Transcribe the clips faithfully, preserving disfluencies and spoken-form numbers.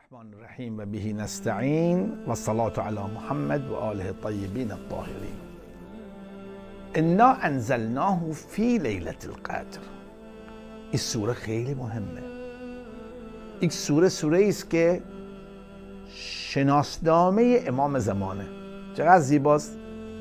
الرحمن الرحیم و به نستعین و الصلاة علی محمد و آله الطیبین الطاهرین. انا انزلناه فی لیلة القدر. این سوره خیلی مهمه. این سوره سوره است که شناسنامه امام زمانه. چقدر زیباست.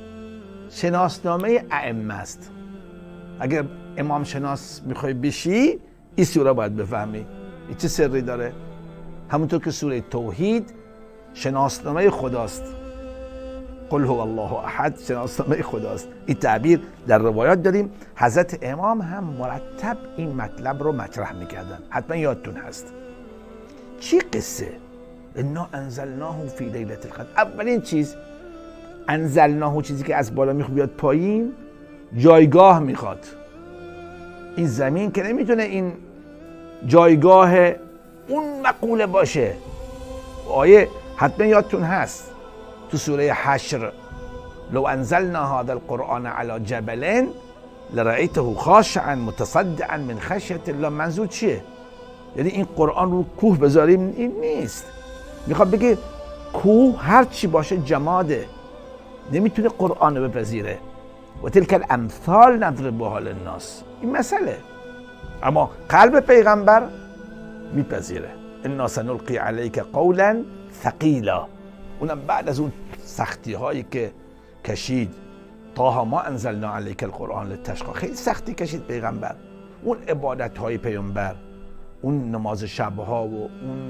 شناسنامه ائمه است. اگر امام شناس میخوای بشی این سوره باید بفهمی. این چه سری داره؟ همونطور که سوره توحید شناسنامه خداست. قل هو الله احد شناسنامه خداست. این تعبیر در روایات داریم. حضرت امام هم مرتب این مطلب رو مطرح میکردن. حتما یادتون هست. چی قصه؟ انا انزلناه فی لیلة القدر. اولین چیز انزلناه، چیزی که از بالا میخواد بیاد پایین، جایگاه میخواد. این زمین که نمیتونه این جایگاه اون مقوله باشه. آیه حتما یادتون هست تو سوره حشر، لو انزلنا هذا القرآن على جبل لرأيته خاشعا متصدعا من خشیة الله. منظور چیه؟ یعنی این قرآن رو کوه بذاریم؟ این نیست. میخواد بگه کوه هر چی باشه جماده، نمیتونه قرآن رو بپذیره. و تلک الامثال نضربها للناس. این مسئله. اما قلب پیغمبر میپذیره. انا سنلقی علیک قولا ثقیلا. اونم بعد از اون سختی هایی که کشید. طه ما انزلنا علیک القرآن لتشقی. خیلی سختی کشید پیغمبر. اون عبادت های پیغمبر، اون نماز شبها و اون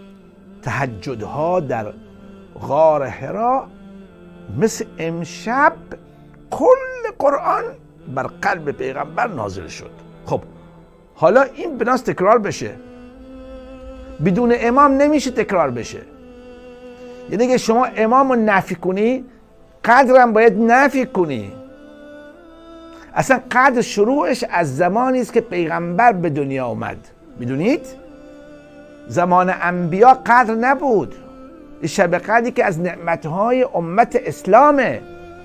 تهجدها در غار حرا، مثل امشب کل قرآن بر قلب پیغمبر نازل شد. خب حالا این بناس تکرار بشه. بدون امام نمیشه تکرار بشه. یعنی اگه شما امام رو نفی کنی، قدرم باید نفی کنی. اصلا قدر شروعش از زمانی است که پیغمبر به دنیا اومد. میدونید؟ زمان انبیا قدر نبود. شب قدری که از نعمتهای امت اسلامه.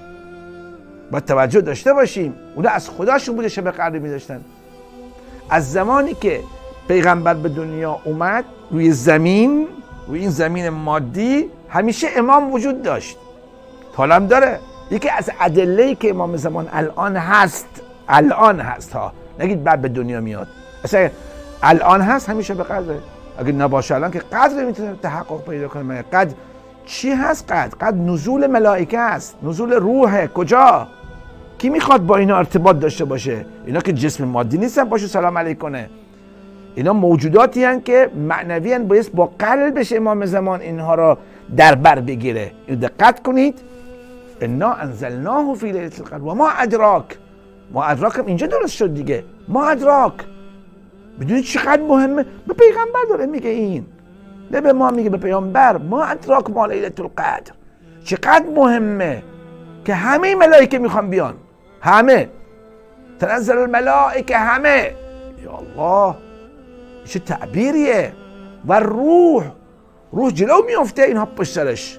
باید توجه داشته باشیم. اونا از خداشون بوده شب قدر میداشتن. از زمانی که پیغمبر به دنیا اومد روی زمین، روی این زمین مادی، همیشه امام وجود داشت. حالا هم داره. یکی از ادله‌ای که امام زمان الان هست، الان هست ها، نگید بعد به دنیا میاد. اصلا الان هست، همیشه به قدره. اگه نباشه الان که قدر میتونه تحقق پیدا کنه. قدر چی هست؟ قدر قدر نزول ملائکه است، نزول روحه. کجا؟ کی میخواد با اینا ارتباط داشته باشه؟ اینا که جسم مادی نیستن باشه سلام علیک کنه. اینا موجوداتی هستند که معنوی هستند، باید با قلبش امام زمان اینها را در بر بگیره. اینو دقت کنید. انا انزلناه فی لیلة القدر و ما ادراک. ما ادراک هم اینجا درست شد دیگه. ما ادراک. بدونید چقدر مهمه؟ به پیغمبر داره میگه این. نه به ما میگه، به پیغمبر. ما ادراک ما لیلة القدر. چقدر مهمه که همه ملائکه میخوان بیان. همه. تنزل الملائکه همه. یا الله، چه تعبیریه. و روح روح جلو میفته، اینها پشت سرش.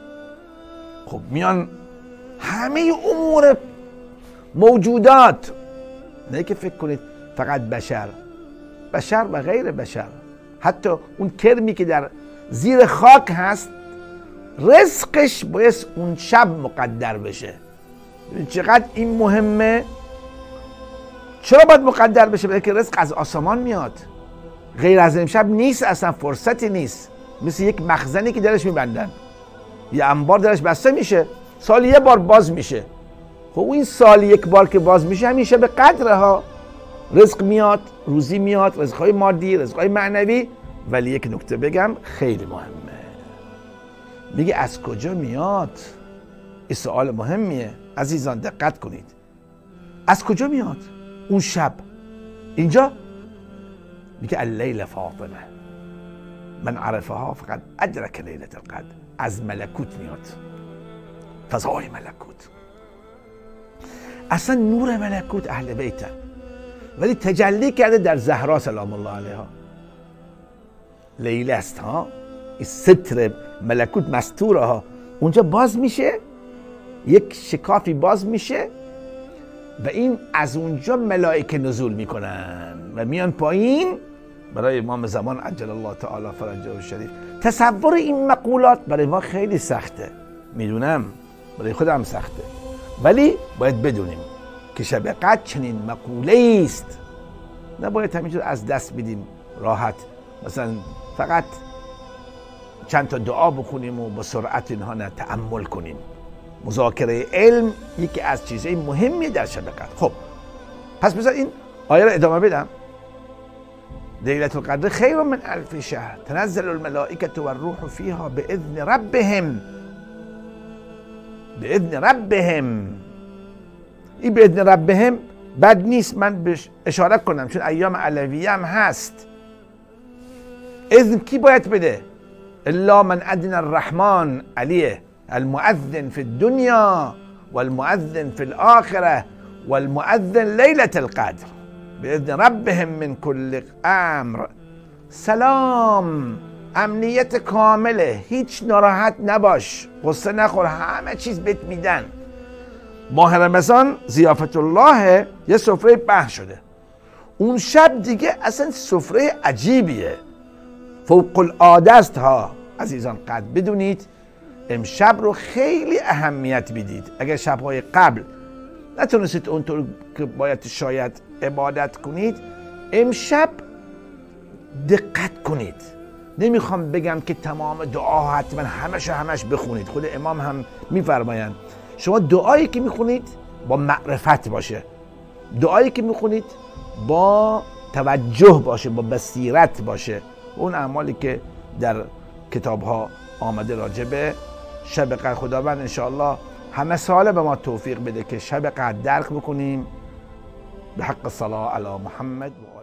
خب میان همه امور موجودات. نه که فکر کنید فقط بشر، بشر و غیر بشر. حتی اون کرمی که در زیر خاک هست، رزقش باید اون شب مقدر بشه. چقدر این مهمه. چرا باید مقدر بشه؟ برای که رزق از آسمان میاد. غیر از امشب نیست، اصلا فرصتی نیست. مثل یک مخزنی که درش میبندن، یه انبار درش بسته میشه، سال یه بار باز میشه. خب این سال یک بار که باز میشه همیشه به قدره ها. رزق میاد، روزی میاد، رزقهای مادی، رزقهای معنوی. ولی یک نکته بگم خیلی مهمه. میگه از کجا میاد؟ این سوال مهمیه. عزیزان دقت کنید. از کجا میاد اون شب؟ اینجا میگه اللیل فاطمه من عرفها فقط ادرک لیلة القدر. از ملکوت میاد، فضای ملکوت. اصلا نور ملکوت اهل بیتن، ولی تجلی کرده در زهرا سلام الله علیها. لیله است ها، این ستر ملکوت مستوره ها. اونجا باز میشه، یک شکافی باز میشه و این از اونجا ملائکه نزول میکنن و میان پایین برای امام زمان عجل الله تعالی فرجه الشریف. تصور این مقولات برای ما خیلی سخته، میدونم برای خودم سخته، ولی باید بدونیم که شب قدر چنین مقوله است، نباید همینجور از دست بدیم راحت، مثلا فقط چند تا دعا بخونیم و با سرعت اینها نه، تأمل کنیم. مذاکره علم یکی از چیزهای مهمی در شب قدر. خب پس بذار این آیه رو ادامه بدم. لیلة القدر خیر من الف شهر تنزل الملائکة والروح فیها باذن ربهم باذن ربهم. این باذن ربهم بد نیست من بهش اشاره کنم، چون ایام علویه هم هست. اذن کی باید بده؟ الا من اذن الرحمن علیه، المؤذن في الدنيا والمؤذن في الآخرة والمؤذن ليلة القدر بإذن ربهم من كل امر. سلام، امنیت کامله، هیچ ناراحت نباش، قصه نخور، همه چیز بهت میدن. ماه رمضان ضیافت الله یه سفره پهن شده، اون شب دیگه اصلا سفره عجیبیه، فوق العاده است ها عزیزان. قد بدونید امشب رو خیلی اهمیت بدید. اگر شبهای قبل نتونستید اونطور که باید شاید عبادت کنید، امشب دقت کنید. نمیخوام بگم که تمام دعا حتما همش همش بخونید، خود امام هم میفرمایند شما دعایی که میخونید با معرفت باشه، دعایی که میخونید با توجه باشه، با بصیرت باشه. اون اعمالی که در کتاب ها آمده راجبه شب قدر، خداوند انشاءالله همه ساله به ما توفیق بده که شب قدر درک بکنیم. به حق صلاة علی محمد و